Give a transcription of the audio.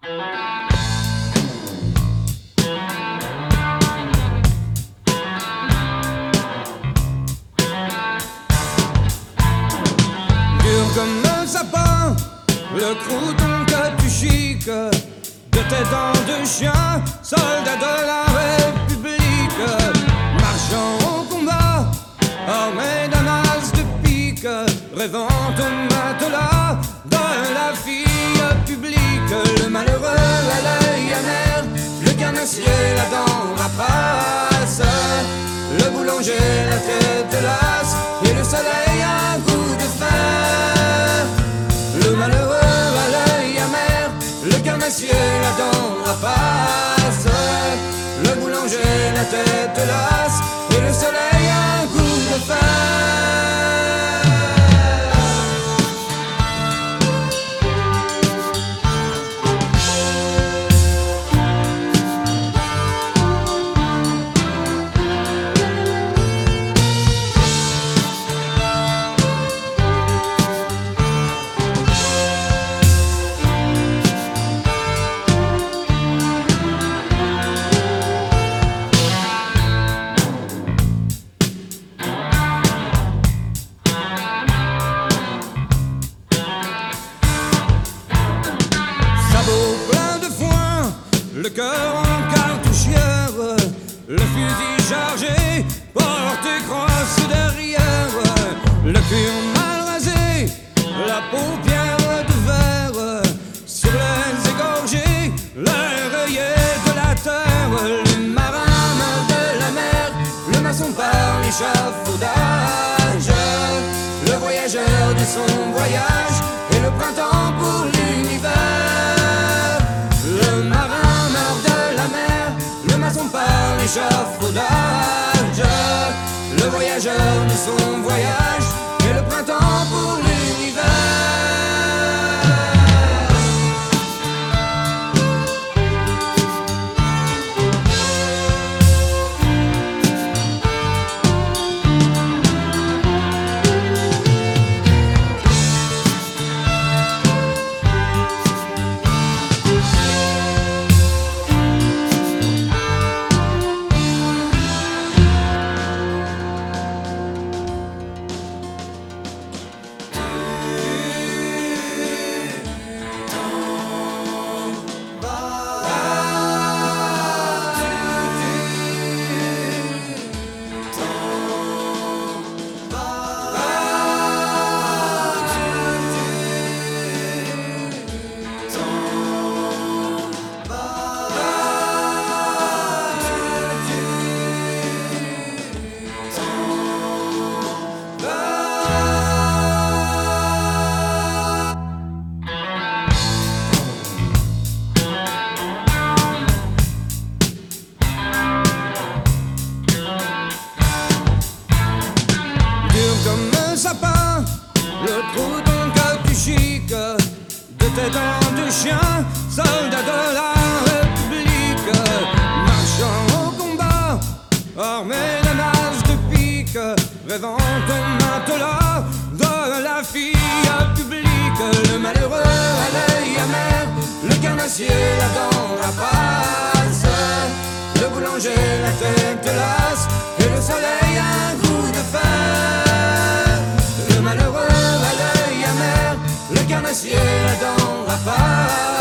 Dur comme un sapin, le crouton que tu chiques, de tes dents de chien, soldat de la République, marchant au combat, armé d'un as de pique, rêvant au matelas de la fille publique. Le malheureux à l'œil amer, le carnassier la dent rapace, le boulanger la tête lasse, et le soleil un coup de fer. Le malheureux à l'œil amer, le carnassier la dent rapace, le boulanger la tête lasse, et le soleil un coup de fer. Le cœur en cartouchière, le fusil chargé, porte crosse derrière, le cuir mal rasé, la paupière de verre, sur les égorgés, les rayés de la terre, le marin de la mer, le maçon par l'échafaudage, le voyageur de son voyage, et le printemps pour l'univers. Le marin par l'échafaudage, le voyageur de son voyage, et le printemps pour l'univers. Le crouton que tu chiques, de tes dents de chien, soldat de la République, marchant au combat, armé d'un as de pique, rêvant au matelas de la fille publique. Le malheureux à l'œil amer, le carnassier la dent rapace, le boulanger la tête lasse, et le soleil un coup de fer. Le malheureux à l'œil amer, le carnassier la dent rapace,